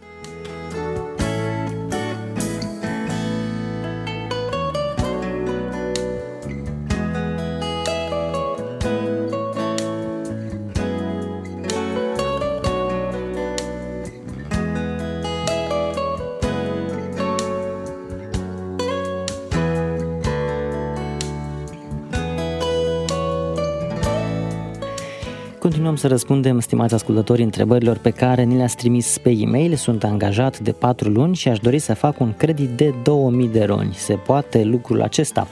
Continuăm să răspundem, stimați ascultători, întrebărilor pe care ni le-ați trimis pe e-mail. Sunt angajat de patru luni și aș dori să fac un credit de două mii de roni. Se poate lucrul acesta?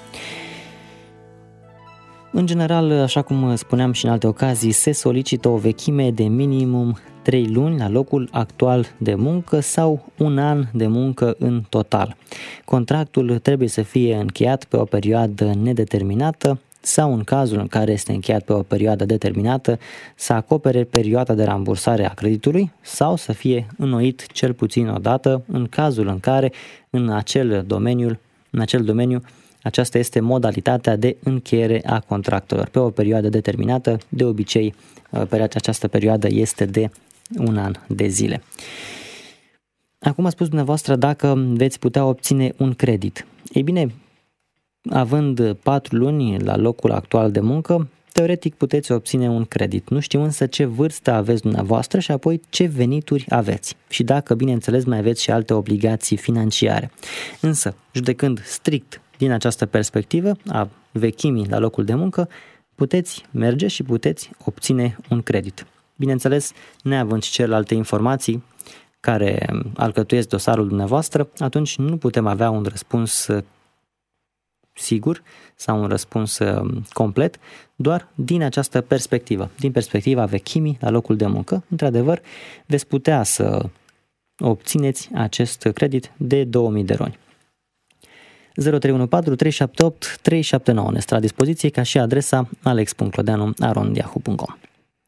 În general, așa cum spuneam și în alte ocazii, se solicită o vechime de minimum trei luni la locul actual de muncă sau un an de muncă în total. Contractul trebuie să fie încheiat pe o perioadă nedeterminată sau, în cazul în care este încheiat pe o perioadă determinată, să acopere perioada de rambursare a creditului sau să fie înnoit cel puțin o dată în cazul în care în acel domeniu, în acel domeniu aceasta este modalitatea de încheiere a contractelor. Pe o perioadă determinată, de obicei, această perioadă este de un an de zile. Acum a spus dumneavoastră dacă veți putea obține un credit. Ei bine, având patru luni la locul actual de muncă, teoretic puteți obține un credit. Nu știu însă ce vârstă aveți dumneavoastră și apoi ce venituri aveți. Și dacă, bineînțeles, mai aveți și alte obligații financiare. Însă, judecând strict din această perspectivă a vechimii la locul de muncă, puteți merge și puteți obține un credit. Bineînțeles, neavând și celelalte informații care alcătuiesc dosarul dumneavoastră, atunci nu putem avea un răspuns sigur sau un răspuns complet, doar din această perspectivă, din perspectiva vechimii la locul de muncă. Într-adevăr, veți putea să obțineți acest credit de două mii de roni. zero trei unu patru trei șapte opt trei șapte nouă ne stă la dispoziție, ca și adresa alex punct clodeanu arond yahoo punct com.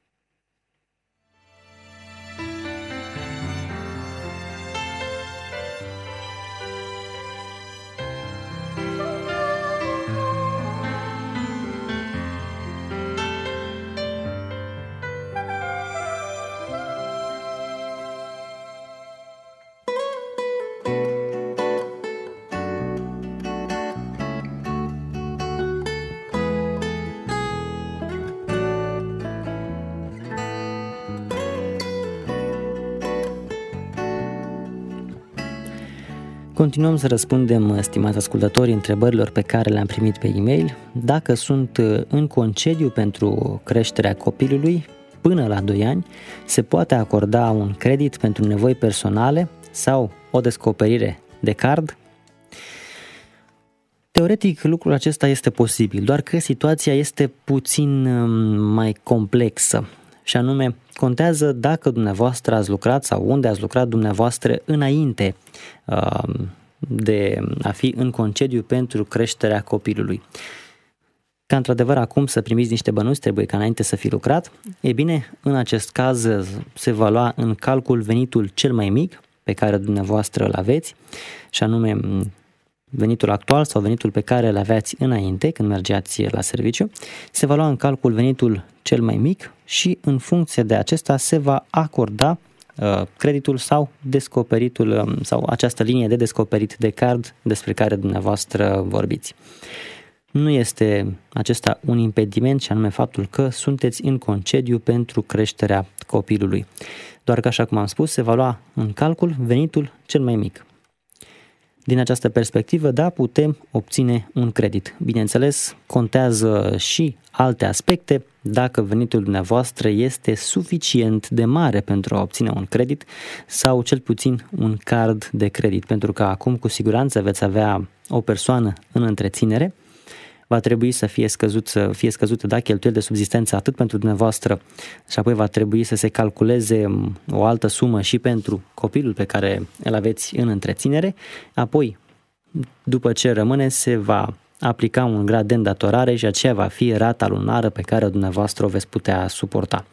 Continuăm să răspundem, stimați ascultători, întrebărilor pe care le-am primit pe e-mail. Dacă sunt în concediu pentru creșterea copilului până la doi ani, se poate acorda un credit pentru nevoi personale sau o descoperire de card? Teoretic, lucrul acesta este posibil, doar că situația este puțin mai complexă. Și anume, contează dacă dumneavoastră ați lucrat sau unde ați lucrat dumneavoastră înainte uh, de a fi în concediu pentru creșterea copilului. Ca într-adevăr acum să primiți niște bănuți, trebuie ca înainte să fi lucrat. E bine, în acest caz se va lua în calcul venitul cel mai mic pe care dumneavoastră îl aveți, și anume venitul actual sau venitul pe care îl aveați înainte când mergeați la serviciu. Se va lua în calcul venitul cel mai mic și în funcție de acesta se va acorda uh, creditul sau descoperitul um, sau această linie de descoperit de card despre care dumneavoastră vorbiți. Nu este acesta un impediment, și anume faptul că sunteți în concediu pentru creșterea copilului. Doar că, așa cum am spus, se va lua în calcul venitul cel mai mic. Din această perspectivă, da, putem obține un credit. Bineînțeles, contează și alte aspecte, dacă venitul dumneavoastră este suficient de mare pentru a obține un credit sau cel puțin un card de credit, pentru că acum cu siguranță veți avea o persoană în întreținere, va trebui să fie scăzut, să fie scăzută da, cheltuieli de subzistență atât pentru dumneavoastră și apoi va trebui să se calculeze o altă sumă și pentru copilul pe care îl aveți în întreținere. Apoi, după ce rămâne, se va aplica un grad de îndatorare și aceea va fi rata lunară pe care dumneavoastră o veți putea suporta.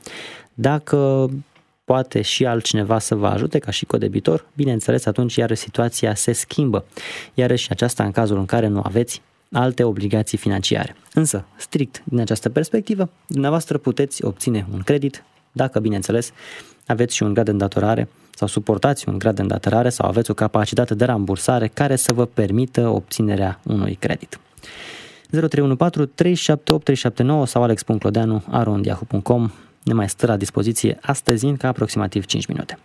Dacă poate și altcineva să vă ajute ca și codebitor, bineînțeles, atunci iarăși situația se schimbă. Iarăși aceasta în cazul în care nu aveți alte obligații financiare. Însă, strict din această perspectivă, dumneavoastră puteți obține un credit dacă, bineînțeles, aveți și un grad de îndatorare sau suportați un grad de îndatorare sau aveți o capacitate de rambursare care să vă permită obținerea unui credit. zero trei unu patru trei șapte opt trei șapte nouă sau alex punct clodeanu arond yahoo punct com ne mai stă la dispoziție astăzi încă aproximativ cinci minute.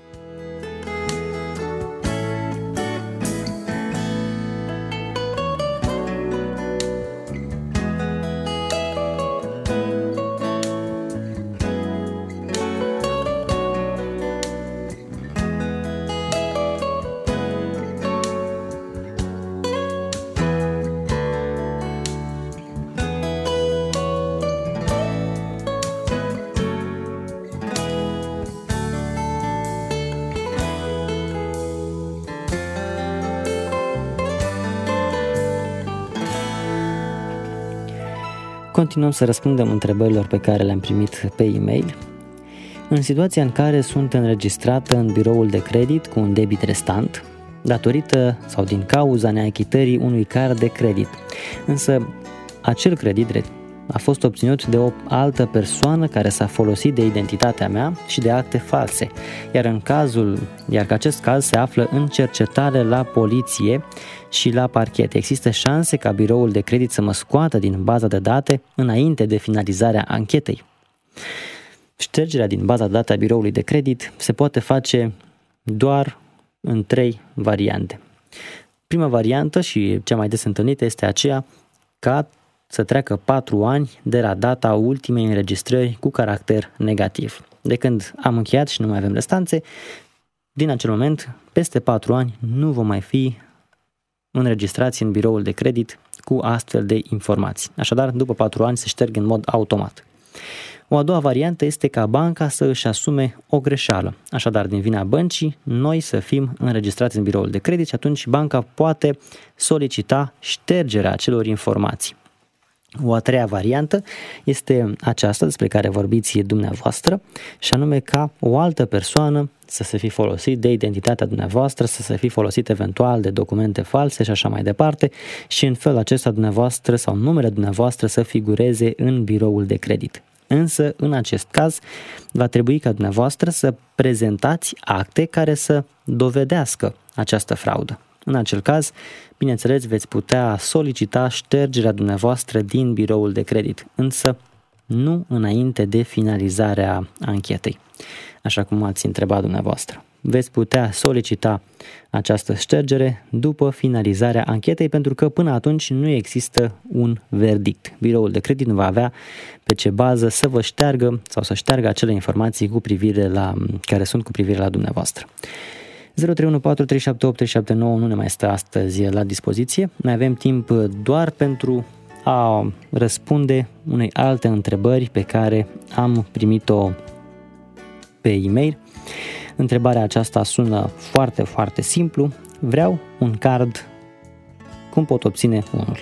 Continuăm să răspundem întrebărilor pe care le-am primit pe e-mail. În situația în care sunt înregistrată în biroul de credit cu un debit restant, datorită sau din cauza neachitării unui card de credit, însă acel credit a fost obținut de o altă persoană care s-a folosit de identitatea mea și de acte false, iar în cazul, iar că acest caz se află în cercetare la poliție și la parchet. Există șanse ca biroul de credit să mă scoată din baza de date înainte de finalizarea anchetei. Ștergerea din baza de date a biroului de credit se poate face doar în trei variante. Prima variantă și cea mai des întâlnită este aceea ca să treacă patru ani de la data ultimei înregistrări cu caracter negativ. De când am încheiat și nu mai avem restanțe, din acel moment, peste patru ani, nu vom mai fi înregistrați în biroul de credit cu astfel de informații. Așadar, după patru ani se șterg în mod automat. O a doua variantă este ca banca să își asume o greșeală. Așadar, din vina băncii, noi să fim înregistrați în biroul de credit și atunci banca poate solicita ștergerea acelor informații. O a treia variantă este aceasta despre care vorbiți dumneavoastră și anume ca o altă persoană să se fi folosit de identitatea dumneavoastră, să se fi folosit eventual de documente false și așa mai departe și în felul acesta dumneavoastră sau numele dumneavoastră să figureze în biroul de credit. Însă, în acest caz, va trebui ca dumneavoastră să prezentați acte care să dovedească această fraudă. În acel caz, bineînțeles, veți putea solicita ștergerea dumneavoastră din biroul de credit, însă nu înainte de finalizarea anchetei, așa cum ați întrebat dumneavoastră. Veți putea solicita această ștergere după finalizarea anchetei, pentru că până atunci nu există un verdict. Biroul de credit nu va avea pe ce bază să vă șteargă sau să șteargă acele informații cu privire la, care sunt cu privire la dumneavoastră. zero trei unu patru trei șapte opt trei șapte nouă nu ne mai stă astăzi la dispoziție. Mai avem timp doar pentru a răspunde unei alte întrebări pe care am primit-o pe e-mail. Întrebarea aceasta sună foarte, foarte simplu. Vreau un card. Cum pot obține unul?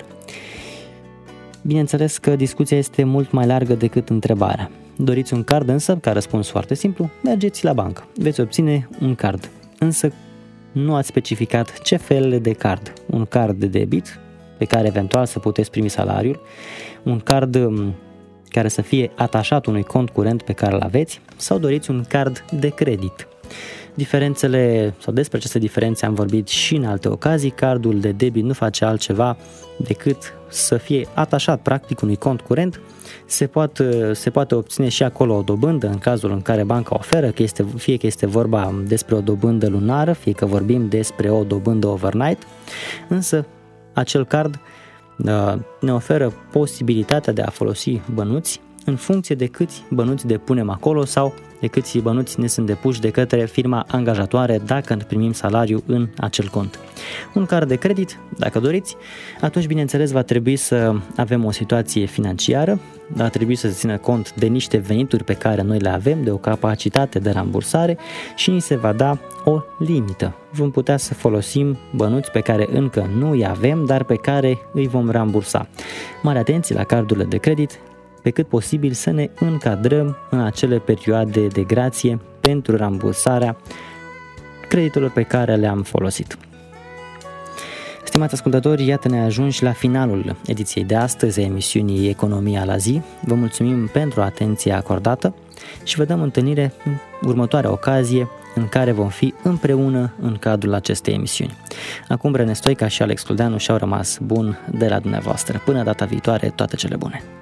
Bineînțeles că discuția este mult mai largă decât întrebarea. Doriți un card însă, ca răspuns foarte simplu, mergeți la bancă. Veți obține un card. Însă nu ați specificat ce fel de card. Un card de debit, pe care eventual să puteți primi salariul, un card care să fie atașat unui cont curent pe care îl aveți, sau doriți un card de credit. Diferențele, sau despre aceste diferențe am vorbit și în alte ocazii. Cardul de debit nu face altceva decât să fie atașat practic unui cont curent. Se poate, se poate obține și acolo o dobândă în cazul în care banca oferă, că este, fie că este vorba despre o dobândă lunară, fie că vorbim despre o dobândă overnight, însă acel card uh, ne oferă posibilitatea de a folosi bănuți în funcție de câți bănuți depunem acolo sau de câți bănuți ne sunt depuși de către firma angajatoare dacă primim salariu în acel cont. Un card de credit, dacă doriți, atunci bineînțeles va trebui să avem o situație financiară, va trebui să se țină cont de niște venituri pe care noi le avem, de o capacitate de rambursare și ni se va da o limită. Vom putea să folosim bănuți pe care încă nu îi avem, dar pe care îi vom rambursa. Mare atenție la cardurile de credit, pe cât posibil să ne încadrăm în acele perioade de grație pentru rambursarea creditelor pe care le-am folosit. Stimați ascultători, iată ne ajungi la finalul ediției de astăzi a emisiunii Economia la zi. Vă mulțumim pentru atenția acordată și vă dăm întâlnire în următoarea ocazie în care vom fi împreună în cadrul acestei emisiuni. Acum René Stoica și Alex Cludeanu și-au rămas bun de la dumneavoastră. Până data viitoare, toate cele bune!